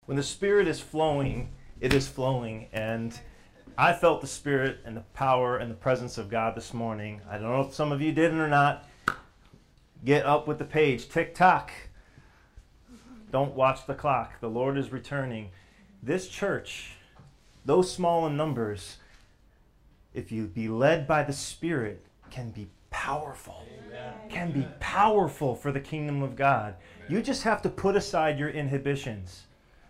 When the Spirit is flowing, it is flowing. And I felt the Spirit and the power and the presence of God this morning. I don't know if some of you did it or not. Get up with the page. Tick-tock. Don't watch the clock. The Lord is returning. This church, though small in numbers, if you be led by the Spirit, can be powerful. Amen. Can be powerful for the kingdom of God. You just have to put aside your inhibitions.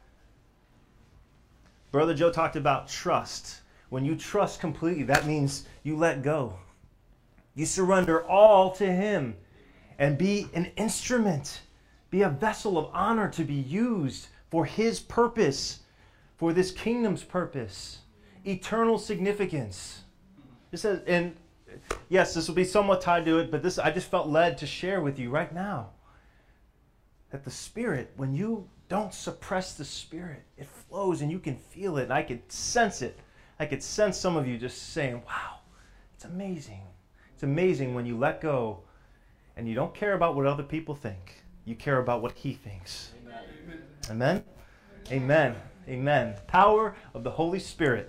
Brother Joe talked about trust. When you trust completely, that means you let go. You surrender all to Him and be an instrument, be a vessel of honor to be used for His purpose, for this kingdom's purpose, eternal significance. It says, and yes, this will be somewhat tied to it, but this I just felt led to share with you right now that the Spirit, when you don't suppress the Spirit, it flows and you can feel it. And I could sense it. I could sense some of you just saying, wow, it's amazing. It's amazing when you let go and you don't care about what other people think. You care about what He thinks. Amen? Amen. Amen. Power of the Holy Spirit.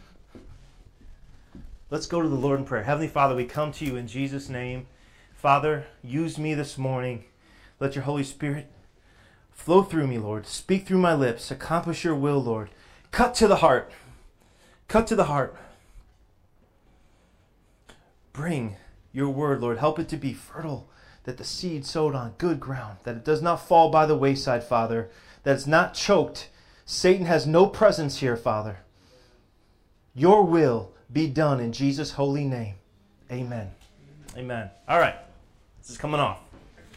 Let's go to the Lord in prayer. Heavenly Father, we come to you in Jesus' name. Father, use me this morning. Let your Holy Spirit flow through me, Lord. Speak through my lips. Accomplish your will, Lord. Cut to the heart. Cut to the heart. Bring your word, Lord. Help it to be fertile, that the seed sowed on good ground, that it does not fall by the wayside, Father, that it's not choked. Satan has no presence here, Father. Your will be done in Jesus' holy name. Amen. Amen. All right. This is coming off.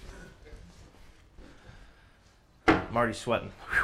I'm already sweating. Whew.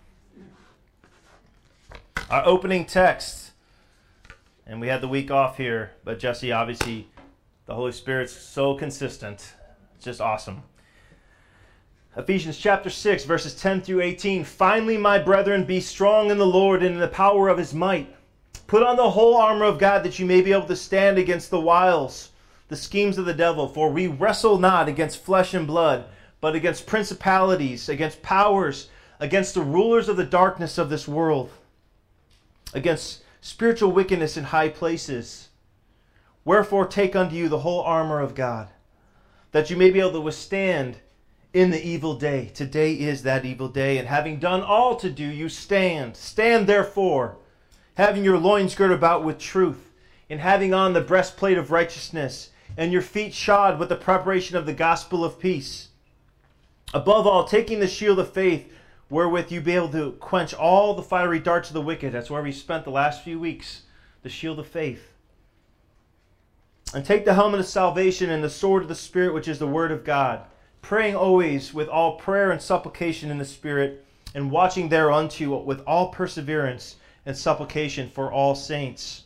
Our opening text, and we had the week off here, but Jesse, obviously, the Holy Spirit's so consistent. It's just awesome. Ephesians chapter 6, verses 10 through 18. Finally, my brethren, be strong in the Lord and in the power of His might. Put on the whole armor of God, that you may be able to stand against the wiles, the schemes of the devil. For we wrestle not against flesh and blood, but against principalities, against powers, against the rulers of the darkness of this world, against spiritual wickedness in high places. Wherefore take unto you the whole armor of God, that you may be able to withstand in the evil day. Today is that evil day, and having done all to do, you stand. Stand therefore, having your loins girt about with truth, and having on the breastplate of righteousness, and your feet shod with the preparation of the gospel of peace. Above all, taking the shield of faith, wherewith you be able to quench all the fiery darts of the wicked. That's where we spent the last few weeks, the shield of faith. And take the helmet of salvation and the sword of the Spirit, which is the word of God, praying always with all prayer and supplication in the Spirit, and watching thereunto with all perseverance and supplication for all saints.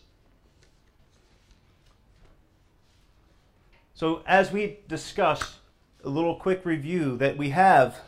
So as we discussed, a little quick review that we have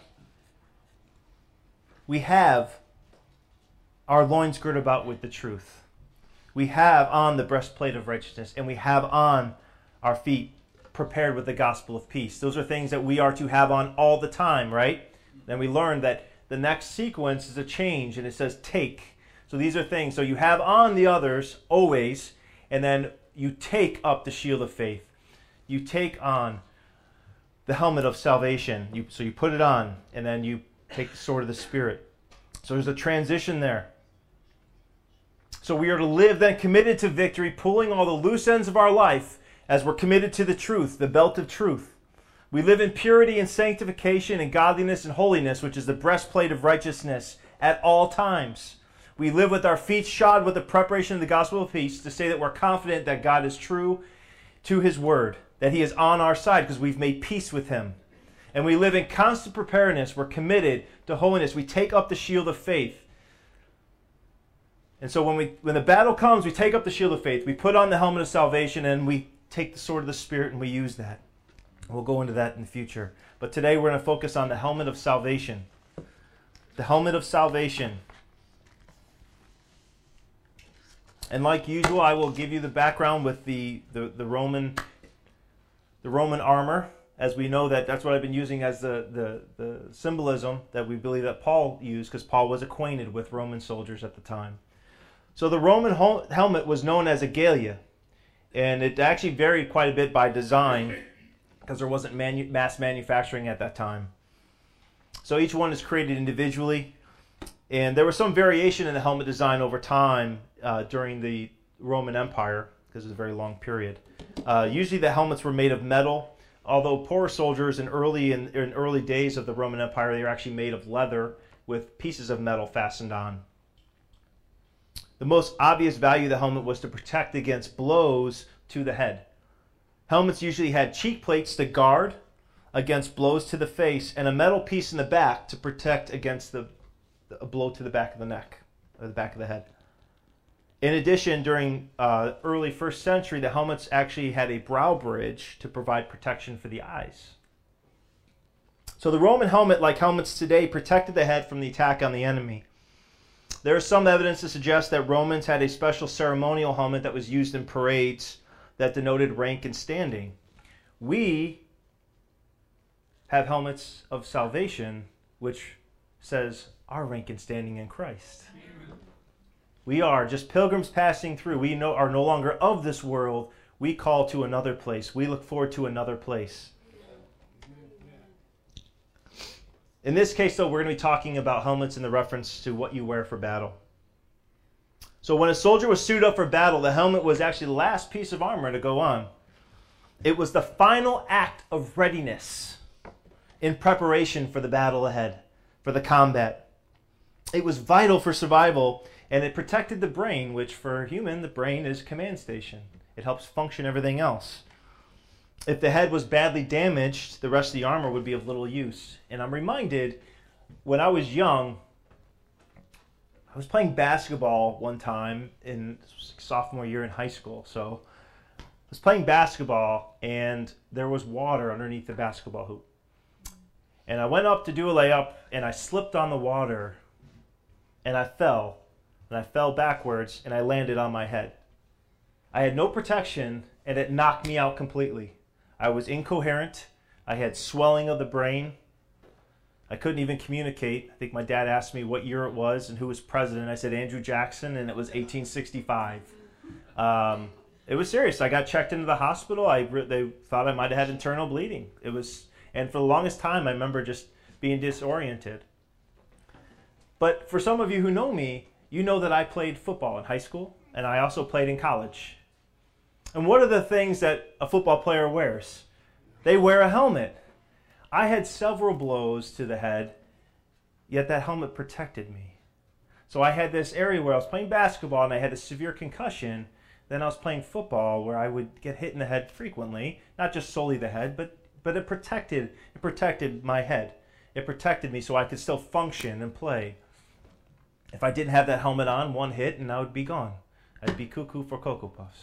our loins girt about with the truth. We have on the breastplate of righteousness, and we have on our feet prepared with the gospel of peace. Those are things that we are to have on all the time, right? Then we learned that the next sequence is a change, and it says take. So these are things. So you have on the others always, and then you take up the shield of faith. You take on the helmet of salvation. So you put it on, and then you take the sword of the Spirit. So there's a transition there. So we are to live then committed to victory, pulling all the loose ends of our life as we're committed to the truth, the belt of truth. We live in purity and sanctification and godliness and holiness, which is the breastplate of righteousness at all times. We live with our feet shod with the preparation of the gospel of peace, to say that we're confident that God is true to His word, that He is on our side because we've made peace with Him. And we live in constant preparedness. We're committed to holiness. We take up the shield of faith. And so when the battle comes, we take up the shield of faith. We put on the helmet of salvation, and we take the sword of the Spirit, and we use that. We'll go into that in the future. But today we're going to focus on the helmet of salvation. The helmet of salvation. And like usual, I will give you the background with the Roman armor as we know that's what I've been using as the symbolism that we believe that Paul used, because Paul was acquainted with Roman soldiers at the time. So the Roman helmet was known as a galea, and it actually varied quite a bit by design because there wasn't mass manufacturing at that time. So each one is created individually, and there was some variation in the helmet design over time during the Roman Empire, because it was a very long period. Usually the helmets were made of metal, although poorer soldiers in early days of the Roman Empire, they were actually made of leather with pieces of metal fastened on. The most obvious value of the helmet was to protect against blows to the head. Helmets usually had cheek plates to guard against blows to the face, and a metal piece in the back to protect against a blow to the back of the neck, or the back of the head. In addition, during early 1st century, the helmets actually had a brow bridge to provide protection for the eyes. So the Roman helmet, like helmets today, protected the head from the attack on the enemy. There is some evidence to suggest that Romans had a special ceremonial helmet that was used in parades that denoted rank and standing. We have helmets of salvation, which says our rank and standing in Christ. We are just pilgrims passing through. We are no longer of this world. We call to another place. We look forward to another place. In this case, though, we're going to be talking about helmets in the reference to what you wear for battle. So when a soldier was suited up for battle, the helmet was actually the last piece of armor to go on. It was the final act of readiness in preparation for the battle ahead, for the combat. It was vital for survival, and it protected the brain, which for a human, the brain is command station. It helps function everything else. If the head was badly damaged, the rest of the armor would be of little use. And I'm reminded, when I was young, I was playing basketball one time in sophomore year in high school. So I was playing basketball, and there was water underneath the basketball hoop. And I went up to do a layup, and I slipped on the water, and I fell. And I fell backwards, and I landed on my head. I had no protection, and it knocked me out completely. I was incoherent. I had swelling of the brain. I couldn't even communicate. I think my dad asked me what year it was and who was president. I said Andrew Jackson, and it was 1865. It was serious. I got checked into the hospital. They thought I might have had internal bleeding. And for the longest time, I remember just being disoriented. But for some of you who know me, you know that I played football in high school, and I also played in college. And what are the things that a football player wears? They wear a helmet. I had several blows to the head, yet that helmet protected me. So I had this area where I was playing basketball and I had a severe concussion. Then I was playing football where I would get hit in the head frequently, not just solely the head, but it protected my head. It protected me so I could still function and play. If I didn't have that helmet on, one hit and I would be gone. I'd be cuckoo for Cocoa Puffs.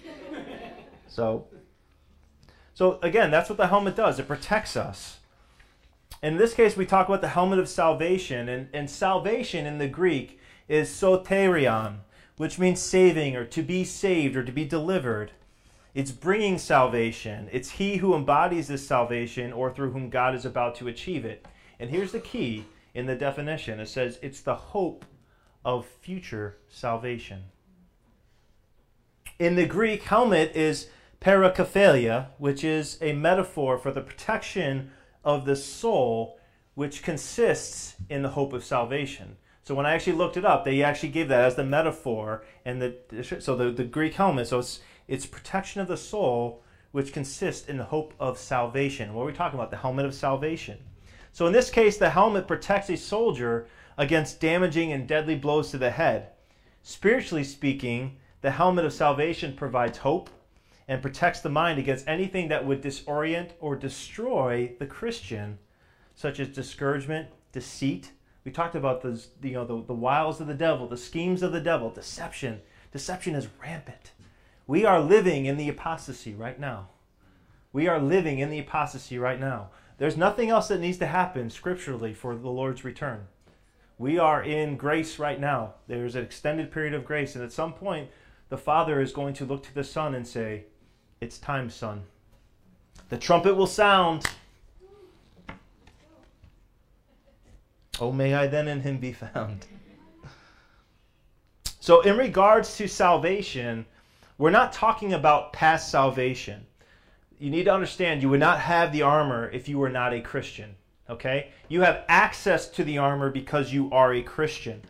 So again, that's what the helmet does. It protects us. In this case, we talk about the helmet of salvation. And salvation in the Greek is soterion, which means saving or to be saved or to be delivered. It's bringing salvation. It's he who embodies this salvation or through whom God is about to achieve it. And here's the key in the definition. It says it's the hope of future salvation. In the Greek, helmet is parakaphelia, which is a metaphor for the protection of the soul, which consists in the hope of salvation. So when I actually looked it up, they actually gave that as the metaphor, and the Greek helmet. So it's protection of the soul, which consists in the hope of salvation. What are we talking about? The helmet of salvation. So in this case, the helmet protects a soldier against damaging and deadly blows to the head. Spiritually speaking, the helmet of salvation provides hope and protects the mind against anything that would disorient or destroy the Christian, such as discouragement, deceit. We talked about the wiles of the devil, the schemes of the devil, deception. Deception is rampant. We are living in the apostasy right now. We are living in the apostasy right now. There's nothing else that needs to happen scripturally for the Lord's return. We are in grace right now. There's an extended period of grace, and at some point, the Father is going to look to the Son and say, "It's time, son. The trumpet will sound. Oh, may I then in him be found. So in regards to salvation, we're not talking about past salvation. You need to understand, you would not have the armor if you were not a Christian. Okay? You have access to the armor because you are a Christian.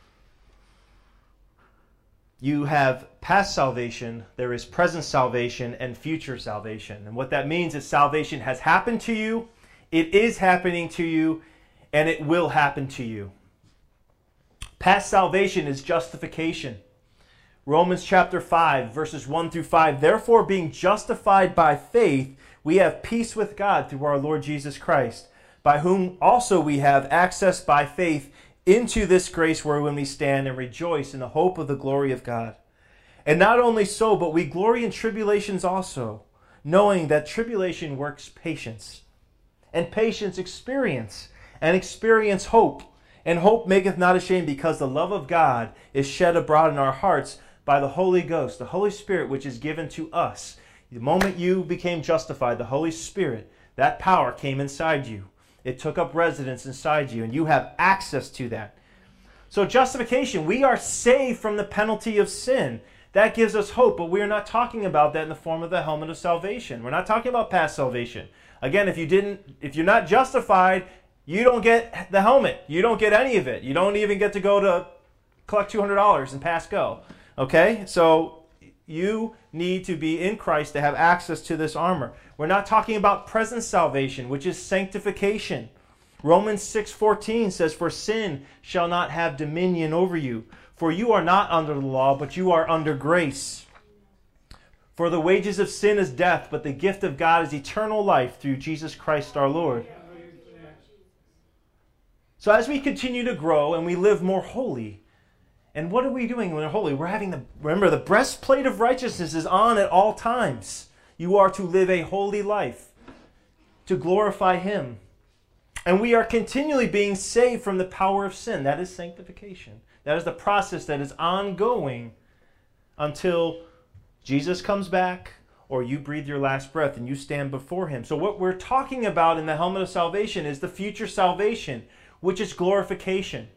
You have past salvation, there is present salvation, and future salvation. And what that means is salvation has happened to you, it is happening to you, and it will happen to you. Past salvation is justification. Romans chapter 5, verses 1 through 5. Therefore, being justified by faith, we have peace with God through our Lord Jesus Christ, by whom also we have access by faith into this grace wherein we stand and rejoice in the hope of the glory of God. And not only so, but we glory in tribulations also, knowing that tribulation works patience, and patience experience, and experience hope. And hope maketh not ashamed, because the love of God is shed abroad in our hearts by the Holy Ghost, the Holy Spirit, which is given to us. The moment you became justified, the Holy Spirit, that power came inside you. It took up residence inside you, and you have access to that. So justification, we are saved from the penalty of sin. That gives us hope, but we are not talking about that in the form of the helmet of salvation. We're not talking about past salvation. Again, if you're not justified, you don't get the helmet. You don't get any of it. You don't even get to go to collect $200 and pass go. Okay? So you need to be in Christ to have access to this armor. We're not talking about present salvation, which is sanctification. Romans 6:14 says, for sin shall not have dominion over you. For you are not under the law, but you are under grace. For the wages of sin is death, but the gift of God is eternal life through Jesus Christ our Lord. So as we continue to grow and we live more holy, and what are we doing when we're holy? We're having remember, the breastplate of righteousness is on at all times. You are to live a holy life, to glorify Him. And we are continually being saved from the power of sin. That is sanctification. That is the process that is ongoing until Jesus comes back or you breathe your last breath and you stand before Him. So what we're talking about in the helmet of salvation is the future salvation, which is glorification.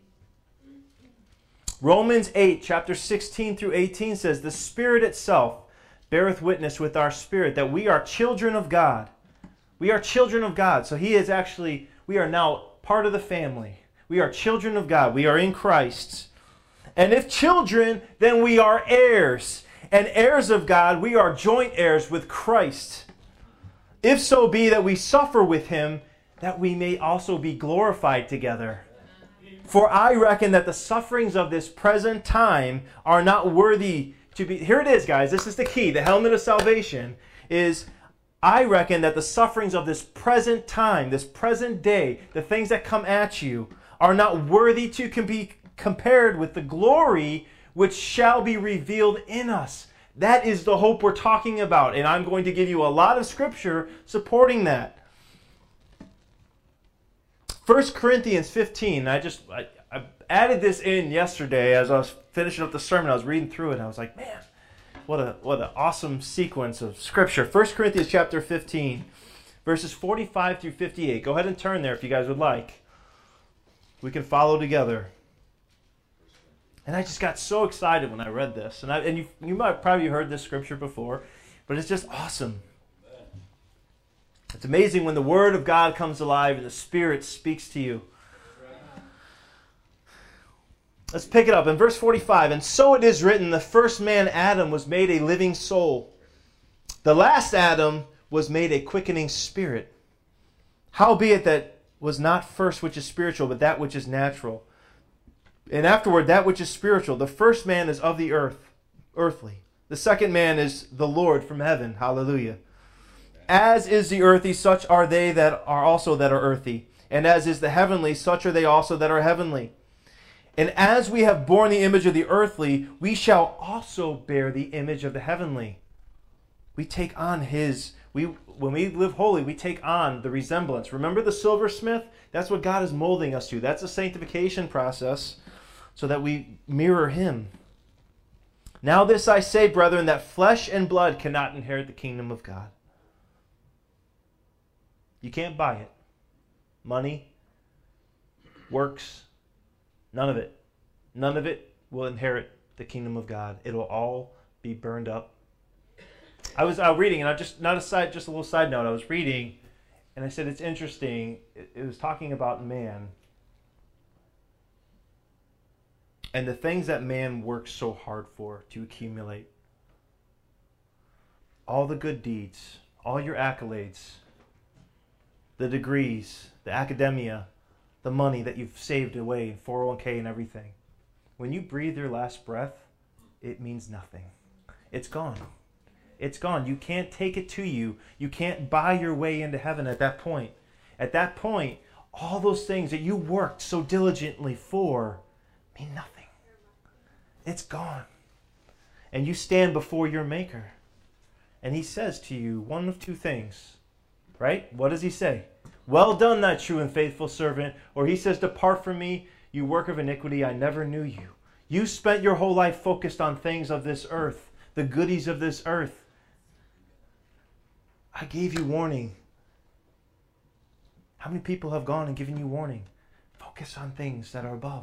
Romans 8, chapter 16 through 18 says, the Spirit itself beareth witness with our spirit that we are children of God. We are children of God. So we are now part of the family. We are children of God. We are in Christ. And if children, then we are heirs. And heirs of God, we are joint heirs with Christ. If so be that we suffer with Him, that we may also be glorified together. For I reckon that the sufferings of this present time are not worthy to be... Here it is, guys. This is the key. The helmet of salvation is... I reckon that the sufferings of this present time, this present day, the things that come at you, are not worthy to be compared with the glory which shall be revealed in us. That is the hope we're talking about. And I'm going to give you a lot of scripture supporting that. 1 Corinthians 15, I added this in yesterday as I was finishing up the sermon. I was reading through it and I was like, man, what an awesome sequence of scripture. 1 Corinthians chapter 15, verses 45 through 58. Go ahead and turn there if you guys would like. We can follow together. And I just got so excited when I read this. And you might probably heard this scripture before, but it's just awesome. It's amazing when the Word of God comes alive and the Spirit speaks to you. Let's pick it up in verse 45. And so it is written, the first man, Adam, was made a living soul. The last Adam was made a quickening spirit. Howbeit that was not first which is spiritual, but that which is natural. And afterward that which is spiritual. The first man is of the earth, earthly. The second man is the Lord from heaven. Hallelujah. As is the earthy, such are they that are also that are earthy. And as is the heavenly, such are they also that are heavenly. And as we have borne the image of the earthly, we shall also bear the image of the heavenly. We take on when we live holy, we take on the resemblance. Remember the silversmith? That's what God is molding us to. That's a sanctification process so that we mirror Him. Now this I say, brethren, that flesh and blood cannot inherit the kingdom of God. You can't buy it. Money, works, none of it. None of it will inherit the kingdom of God. It'll all be burned up. I was out reading, and just a little side note. I was reading, and I said it's interesting. It was talking about man and the things that man works so hard for to accumulate. All the good deeds, all your accolades, the degrees, the academia, the money that you've saved away in 401k and everything. When you breathe your last breath, it means nothing. It's gone. It's gone. You can't take it to you. You can't buy your way into heaven at that point. At that point, all those things that you worked so diligently for mean nothing. It's gone. And you stand before your Maker. And he says to you one of two things, right? What does he say? Well done, thy true and faithful servant. Or he says, depart from me, you work of iniquity, I never knew you. You spent your whole life focused on things of this earth, the goodies of this earth. I gave you warning. How many people have gone and given you warning? Focus on things that are above.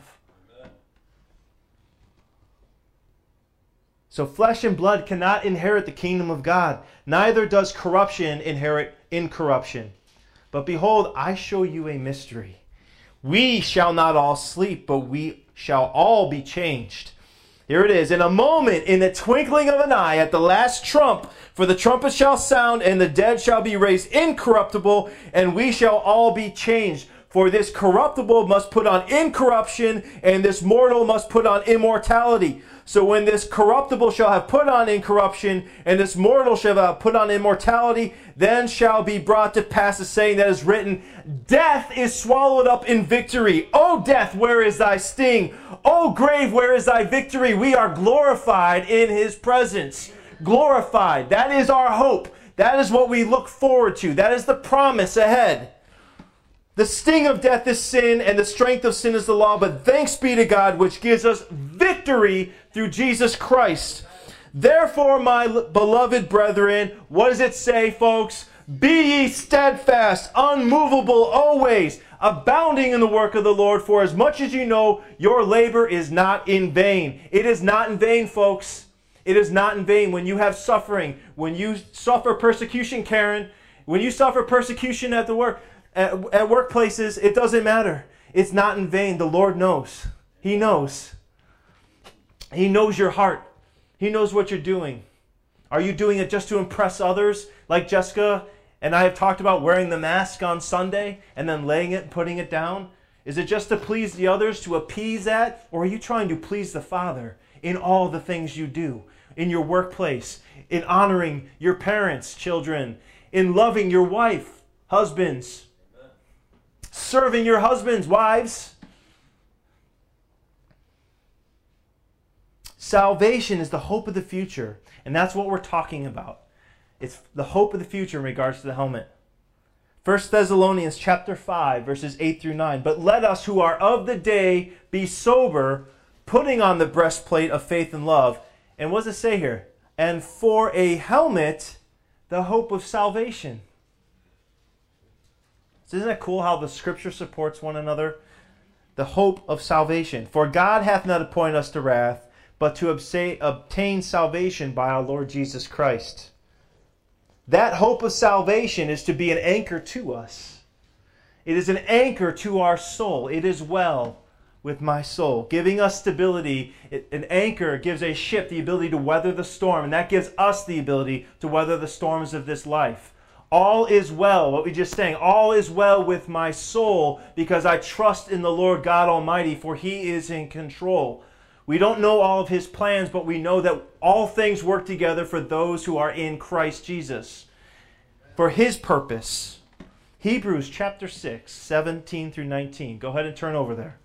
So flesh and blood cannot inherit the kingdom of God. Neither does corruption inherit incorruption. But behold, I show you a mystery. We shall not all sleep, but we shall all be changed. Here it is. In a moment, in the twinkling of an eye, at the last trump, for the trumpet shall sound, and the dead shall be raised incorruptible, and we shall all be changed. For this corruptible must put on incorruption, and this mortal must put on immortality. So when this corruptible shall have put on incorruption, and this mortal shall have put on immortality, then shall be brought to pass the saying that is written, death is swallowed up in victory. O death, where is thy sting? O grave, where is thy victory? We are glorified in his presence. Glorified. That is our hope. That is what we look forward to. That is the promise ahead. The sting of death is sin, and the strength of sin is the law. But thanks be to God, which gives us victory through Jesus Christ. Therefore, my beloved brethren, what does it say, folks? Be ye steadfast, unmovable always, abounding in the work of the Lord, for as much as you know, your labor is not in vain. It is not in vain, folks. It is not in vain. When you have suffering, when you suffer persecution, Karen, when you suffer persecution at the work, at workplaces, it doesn't matter. It's not in vain. The Lord knows. He knows. He knows your heart. He knows what you're doing. Are you doing it just to impress others, like Jessica and I have talked about, wearing the mask on Sunday and then laying it and putting it down? Is it just to please the others, to appease that? Or are you trying to please the Father in all the things you do? In your workplace, in honoring your parents, children, in loving your wife, husbands, serving your husbands, wives. Salvation is the hope of the future, and that's what we're talking about. It's the hope of the future in regards to the helmet. 1 Thessalonians chapter 5, verses 8 through 9. But let us who are of the day be sober, putting on the breastplate of faith and love. And what does it say here? And for a helmet, the hope of salvation. So isn't that cool how the scripture supports one another? The hope of salvation. For God hath not appointed us to wrath, but to obtain salvation by our Lord Jesus Christ. That hope of salvation is to be an anchor to us. It is an anchor to our soul. It is well with my soul, giving us stability. An anchor gives a ship the ability to weather the storm, and that gives us the ability to weather the storms of this life. All is well, what we just sang, all is well with my soul because I trust in the Lord God Almighty, for He is in control. We don't know all of His plans, but we know that all things work together for those who are in Christ Jesus, for His purpose. Hebrews chapter 6, 17 through 19. Go ahead and turn over there.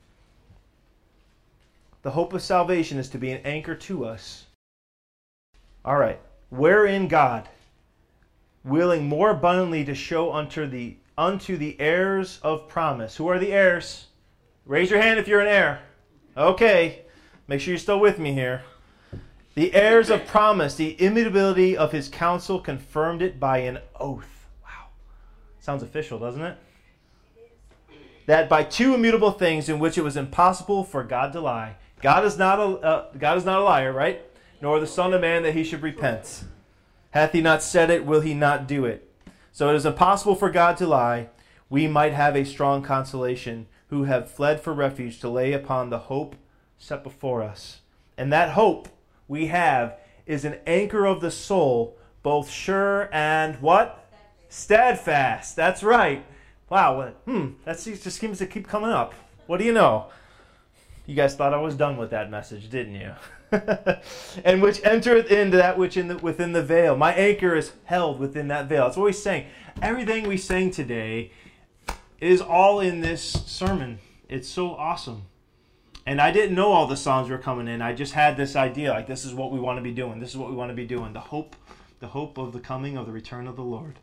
The hope of salvation is to be an anchor to us. All right. Wherein God, willing more abundantly to show unto the heirs of promise. Who are the heirs? Raise your hand if you're an heir. Okay. Make sure you're still with me here. The heirs of promise, the immutability of His counsel, confirmed it by an oath. Wow. Sounds official, doesn't it? That by two immutable things in which it was impossible for God to lie. God is not a liar, right? Nor the Son of Man that he should repent. Hath he not said it, will he not do it? So it is impossible for God to lie. We might have a strong consolation, who have fled for refuge to lay upon the hope set before us. And that hope we have is an anchor of the soul, both sure and what? Steadfast. That's right. Wow. That just seems to keep coming up. What do you know? You guys thought I was done with that message, didn't you? And which entereth into that which within the veil. My anchor is held within that veil. That's what we sang. Everything we sang today is all in this sermon. It's so awesome. And I didn't know all the songs were coming in. I just had this idea, like this is what we want to be doing. This is what we want to be doing. The hope of the coming of the return of the Lord.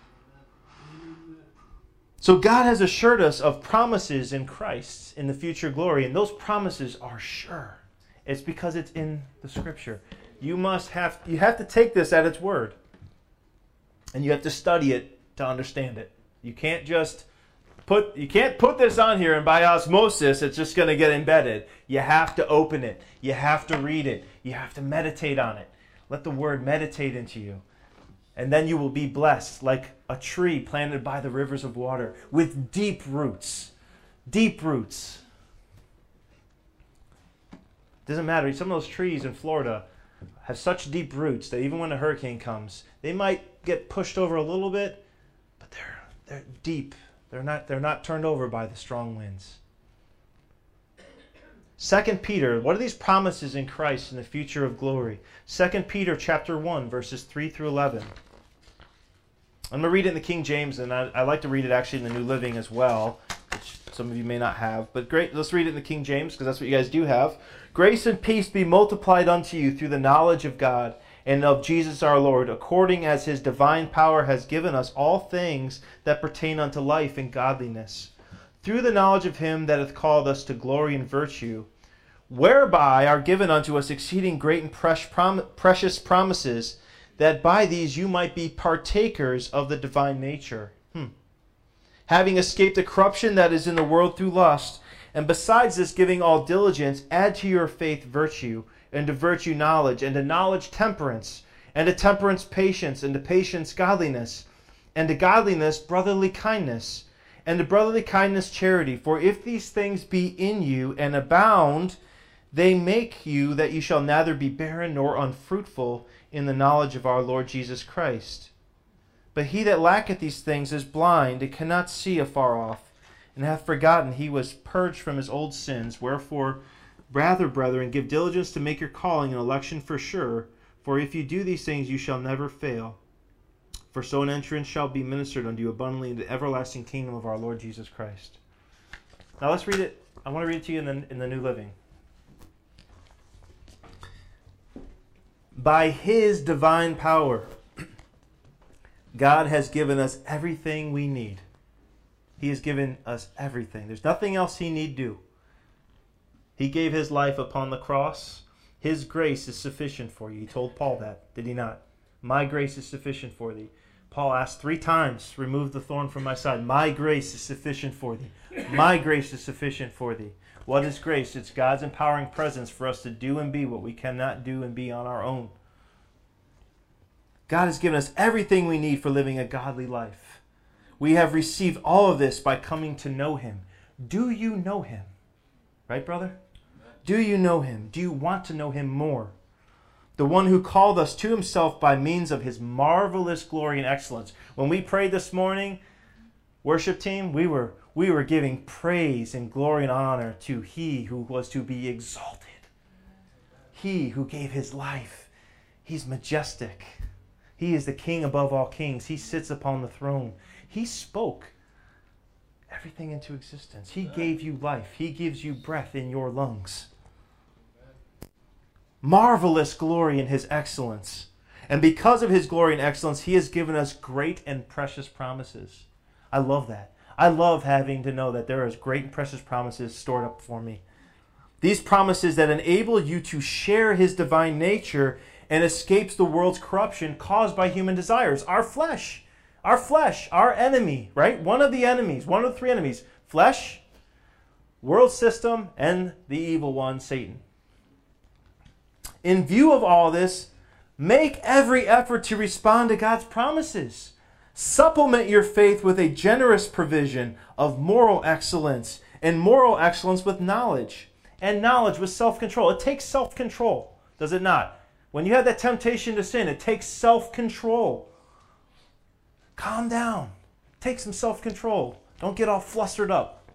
So God has assured us of promises in Christ in the future glory, and those promises are sure. It's because it's in the Scripture. You have to take this at its word, and you have to study it to understand it. You can't put this on here and by osmosis it's just going to get embedded. You have to open it. You have to read it. You have to meditate on it. Let the word meditate into you. And then you will be blessed like a tree planted by the rivers of water with deep roots. Deep roots. Doesn't matter. Some of those trees in Florida have such deep roots that even when a hurricane comes, they might get pushed over a little bit, but they're deep. They're not turned over by the strong winds. 2 Peter, what are these promises in Christ in the future of glory? 2 Peter chapter 1, verses 3 through 11. I'm going to read it in the King James, and I like to read it actually in the New Living as well, which some of you may not have. But great, let's read it in the King James, because that's what you guys do have. Grace and peace be multiplied unto you through the knowledge of God and of Jesus our Lord, according as his divine power has given us all things that pertain unto life and godliness, through the knowledge of him that hath called us to glory and virtue, whereby are given unto us exceeding great and precious promises, that by these you might be partakers of the divine nature, having escaped the corruption that is in the world through lust, and besides this giving all diligence, add to your faith virtue, and to virtue knowledge, and to knowledge temperance, and to temperance patience, and to patience godliness, and to godliness brotherly kindness, and to brotherly kindness charity. For if these things be in you and abound, they make you that you shall neither be barren nor unfruitful in the knowledge of our Lord Jesus Christ. But he that lacketh these things is blind, and cannot see afar off, and hath forgotten he was purged from his old sins. Wherefore, rather, brethren, give diligence to make your calling and election for sure. For if you do these things, you shall never fail. For so an entrance shall be ministered unto you abundantly in the everlasting kingdom of our Lord Jesus Christ. Now let's read it. I want to read it to you in the New Living. By his divine power, God has given us everything we need. He has given us everything. There's nothing else he need do. He gave his life upon the cross. His grace is sufficient for you. He told Paul that, did he not? My grace is sufficient for thee. Paul asked 3 times, remove the thorn from my side. My grace is sufficient for thee. My grace is sufficient for thee. What is grace? It's God's empowering presence for us to do and be what we cannot do and be on our own. God has given us everything we need for living a godly life. We have received all of this by coming to know him. Do you know him? Right, brother? Do you know him? Do you want to know him more? The one who called us to himself by means of his marvelous glory and excellence. When we prayed this morning, worship team, we were giving praise and glory and honor to he who was to be exalted. He who gave his life. He's majestic. He is the king above all kings. He sits upon the throne. He spoke everything into existence. He gave you life. He gives you breath in your lungs. Marvelous glory in his excellence. And because of his glory and excellence, he has given us great and precious promises. I love that. I love having to know that there is great and precious promises stored up for me. These promises that enable you to share his divine nature and escapes the world's corruption caused by human desires. Our flesh. Our flesh, our enemy, right? One of the enemies, one of the three enemies. Flesh, world system, and the evil one, Satan. In view of all this, make every effort to respond to God's promises. Supplement your faith with a generous provision of moral excellence, and moral excellence with knowledge, and knowledge with self-control. It takes self-control, does it not? When you have that temptation to sin, it takes self-control. Calm down. Take some self-control. Don't get all flustered up.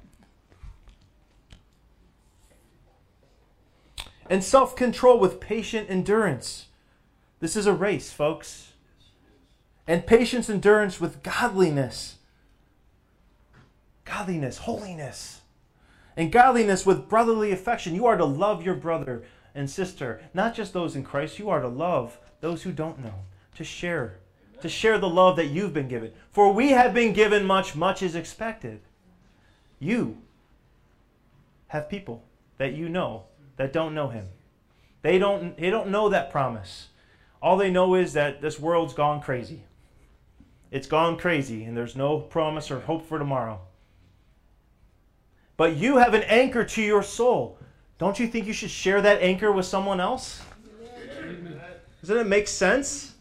And self-control with patient endurance. This is a race, folks. And patience, endurance with godliness. Godliness, holiness. And godliness with brotherly affection. You are to love your brother and sister. Not just those in Christ. You are to love those who don't know. To share. To share the love that you've been given. For we have been given much, much is expected. You have people that you know that don't know him. They don't know that promise. All they know is that this world's gone crazy. It's gone crazy, and there's no promise or hope for tomorrow. But you have an anchor to your soul. Don't you think you should share that anchor with someone else? Doesn't it make sense?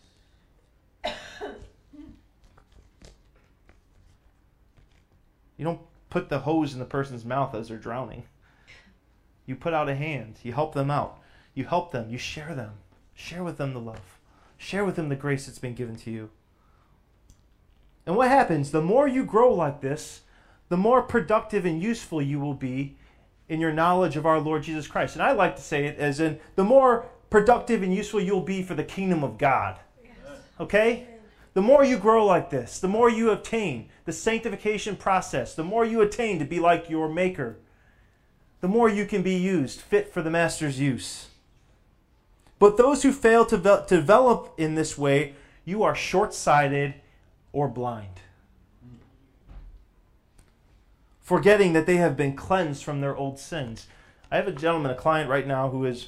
You don't put the hose in the person's mouth as they're drowning. You put out a hand. You help them out. You help them. You share them. Share with them the love. Share with them the grace that's been given to you. And what happens? The more you grow like this, the more productive and useful you will be in your knowledge of our Lord Jesus Christ. And I like to say it as in, the more productive and useful you'll be for the kingdom of God. Okay? The more you grow like this, the more you attain the sanctification process, the more you attain to be like your Maker, the more you can be used, fit for the Master's use. But those who fail to develop in this way, you are short-sighted or blind, forgetting that they have been cleansed from their old sins. I have a gentleman, a client right now who's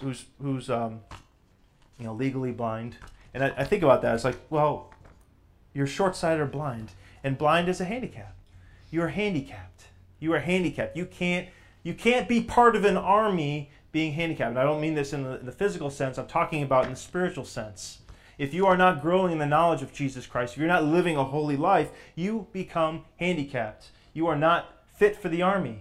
legally blind, and I think about that. It's like, well, you're short-sighted or blind, and blind is a handicap. You are handicapped. You are handicapped. You can't be part of an army being handicapped. And I don't mean this in the physical sense. I'm talking about in the spiritual sense. If you are not growing in the knowledge of Jesus Christ, if you're not living a holy life, you become handicapped. You are not fit for the army.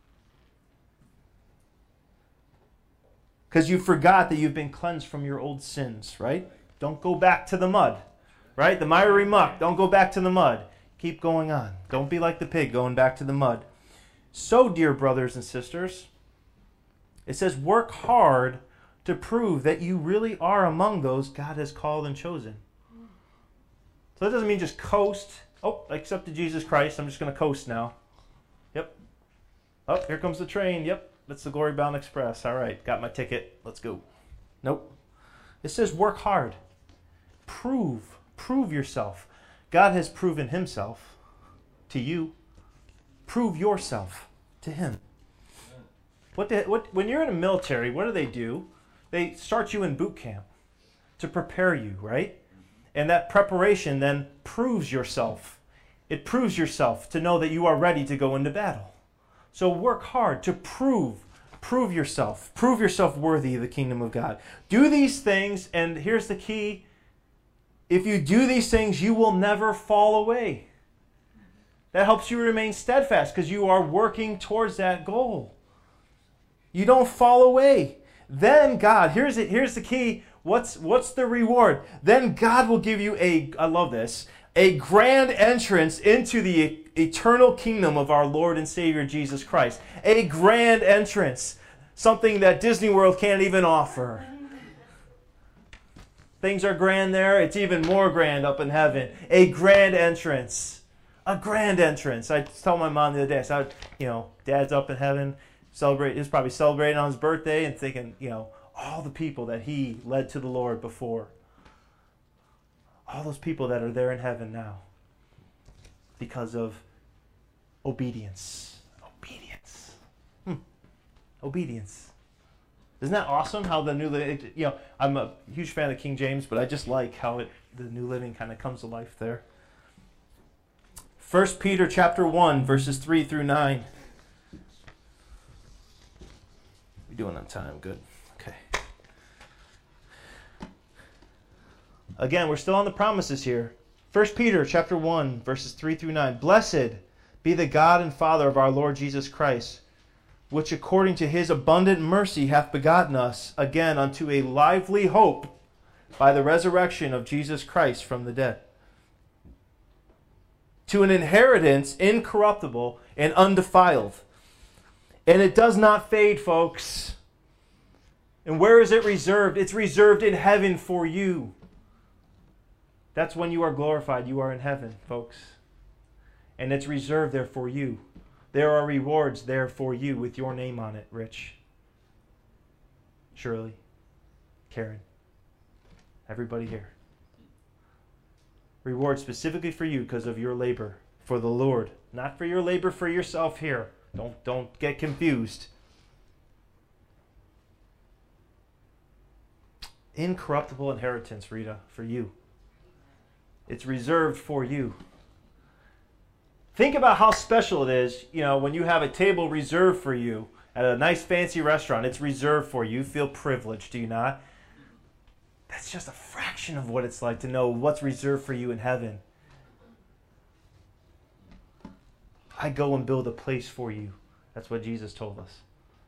Because you forgot that you've been cleansed from your old sins, right? Don't go back to the mud, right? The miry muck. Don't go back to the mud. Keep going on. Don't be like the pig going back to the mud. So, dear brothers and sisters, it says, work hard to prove that you really are among those God has called and chosen. So that doesn't mean just coast. Oh, I accepted Jesus Christ. I'm just going to coast now. Yep. Oh, here comes the train. Yep. That's the Glory Bound Express. All right. Got my ticket. Let's go. Nope. It says work hard. Prove yourself. God has proven himself to you. Prove yourself to him. When you're in the military, what do? They start you in boot camp to prepare you, right? And that preparation then proves yourself. It proves yourself to know that you are ready to go into battle. So work hard to prove yourself. Prove yourself worthy of the kingdom of God. Do these things, and here's the key. If you do these things, you will never fall away. That helps you remain steadfast because you are working towards that goal. You don't fall away. Then God, here's the key. What's the reward? Then God will give you I love this, a grand entrance into the eternal kingdom of our Lord and Savior Jesus Christ. A grand entrance. Something that Disney World can't even offer. Things are grand there. It's even more grand up in heaven. A grand entrance. A grand entrance. I told my mom the other day, I said, Dad's up in heaven. He's probably celebrating on his birthday and thinking, all the people that he led to the Lord before. All those people that are there in heaven now. Because of obedience. Obedience. Isn't that awesome how the New Living, I'm a huge fan of King James, but I just like how the New Living kind of comes to life there. 1 Peter chapter 1, verses 3 through 9. We're doing on time. Good. Okay. Again, we're still on the promises here. 1 Peter chapter 1, verses 3 through 9. Blessed be the God and Father of our Lord Jesus Christ, which according to his abundant mercy hath begotten us again unto a lively hope by the resurrection of Jesus Christ from the dead, to an inheritance incorruptible and undefiled. And it does not fade, folks. And where is it reserved? It's reserved in heaven for you. That's when you are glorified. You are in heaven, folks. And it's reserved there for you. There are rewards there for you with your name on it, Rich, Shirley, Karen, everybody here. Reward specifically for you because of your labor for the Lord, not for your labor for yourself here. Don't get confused. Incorruptible inheritance, Rita, for you. It's reserved for you. Think about how special it is, when you have a table reserved for you at a nice fancy restaurant. It's reserved for you. You feel privileged, do you not? That's just a fraction of what it's like to know what's reserved for you in heaven. I go and build a place for you. That's what Jesus told us.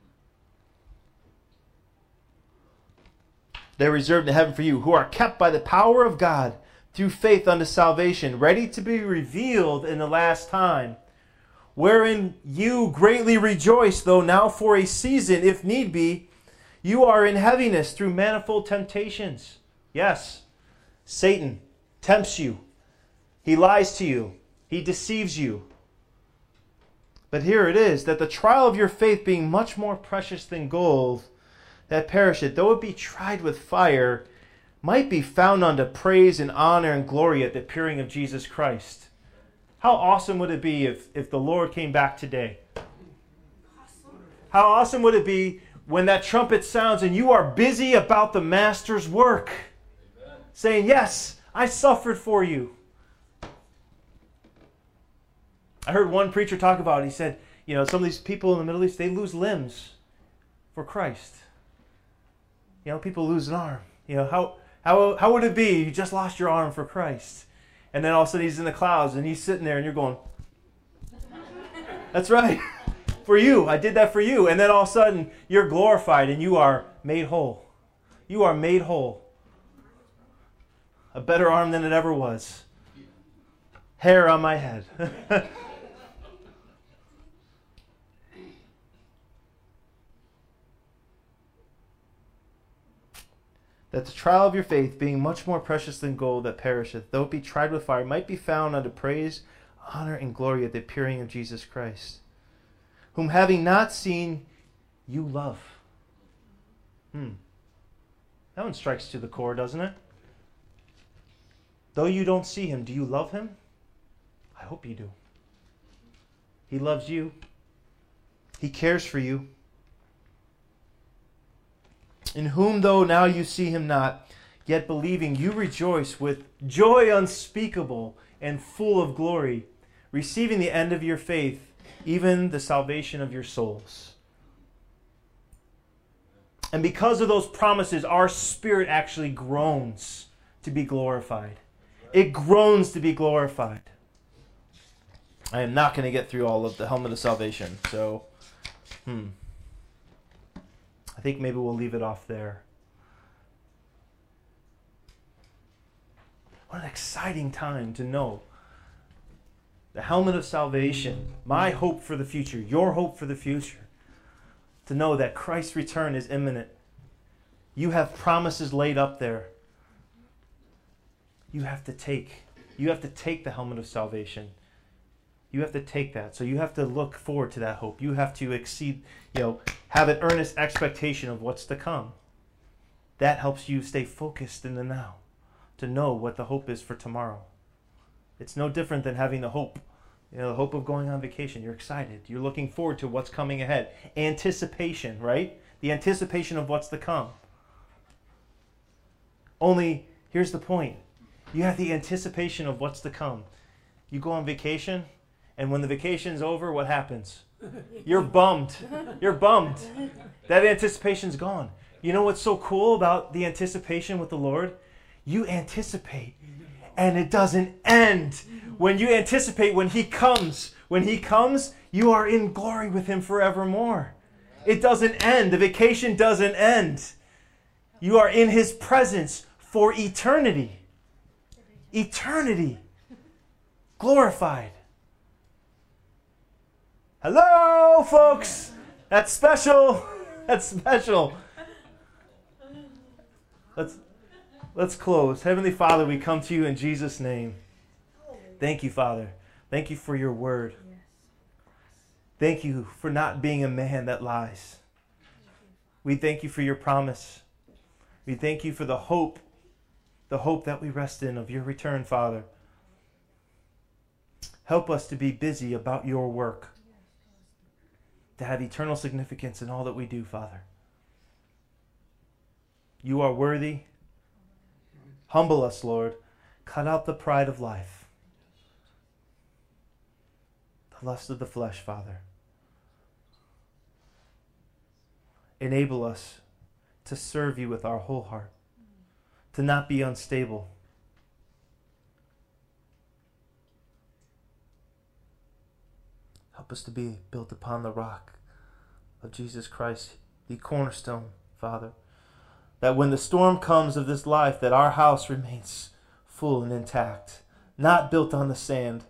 They're reserved in heaven for you, who are kept by the power of God through faith unto salvation, ready to be revealed in the last time, wherein you greatly rejoice, though now for a season, if need be, you are in heaviness through manifold temptations. Yes, Satan tempts you. He lies to you. He deceives you. But here it is, that the trial of your faith being much more precious than gold, that perisheth, though it be tried with fire, might be found unto praise and honor and glory at the appearing of Jesus Christ. How awesome would it be if the Lord came back today? How awesome would it be when that trumpet sounds and you are busy about the Master's work? Amen. Saying, yes, I suffered for you. I heard one preacher talk about it. He said, some of these people in the Middle East, they lose limbs for Christ. People lose an arm. How would it be you just lost your arm for Christ? And then all of a sudden he's in the clouds and he's sitting there and you're going, that's right, for you. I did that for you. And then all of a sudden you're glorified and you are made whole. You are made whole. A better arm than it ever was. Hair on my head. That the trial of your faith, being much more precious than gold that perisheth, though it be tried with fire, might be found unto praise, honor, and glory at the appearing of Jesus Christ, whom having not seen, you love. That one strikes to the core, doesn't it? Though you don't see him, do you love him? I hope you do. He loves you. He cares for you. In whom, though now you see him not, yet believing, you rejoice with joy unspeakable and full of glory, receiving the end of your faith, even the salvation of your souls. And because of those promises, our spirit actually groans to be glorified. It groans to be glorified. I am not going to get through all of the helmet of salvation, so I think maybe we'll leave it off there. What an exciting time to know. The helmet of salvation, my hope for the future, your hope for the future. To know that Christ's return is imminent. You have promises laid up there. You have to take the helmet of salvation. You have to take that. So you have to look forward to that hope. You have to have an earnest expectation of what's to come. That helps you stay focused in the now, to know what the hope is for tomorrow. It's no different than having the hope. The hope of going on vacation. You're excited. You're looking forward to what's coming ahead. Anticipation, right? The anticipation of what's to come. Only, here's the point. You have the anticipation of what's to come. You go on vacation, And when the vacation's over, what happens? You're bummed. You're bummed. That anticipation's gone. You know what's so cool about the anticipation with the Lord? You anticipate, and it doesn't end. When you anticipate, when He comes, you are in glory with Him forevermore. It doesn't end. The vacation doesn't end. You are in His presence for eternity. Eternity. Glorified. Hello, folks. That's special. That's special. Let's close. Heavenly Father, we come to you in Jesus' name. Thank you, Father. Thank you for your word. Thank you for not being a man that lies. We thank you for your promise. We thank you for the hope that we rest in of your return, Father. Help us to be busy about your work, to have eternal significance in all that we do, Father. You are worthy. Humble us, Lord. Cut out the pride of life, the lust of the flesh, Father. Enable us to serve you with our whole heart, to not be unstable. Help us to be built upon the rock of Jesus Christ, the cornerstone, Father. That when the storm comes of this life, that our house remains full and intact, not built on the sand.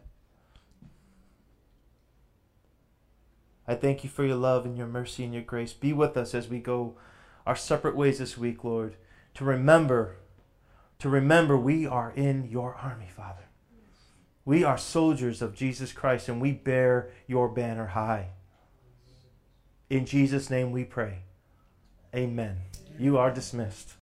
I thank you for your love and your mercy and your grace. Be with us as we go our separate ways this week, Lord, to remember we are in your army, Father. We are soldiers of Jesus Christ, and we bear your banner high. In Jesus' name we pray. Amen. You are dismissed.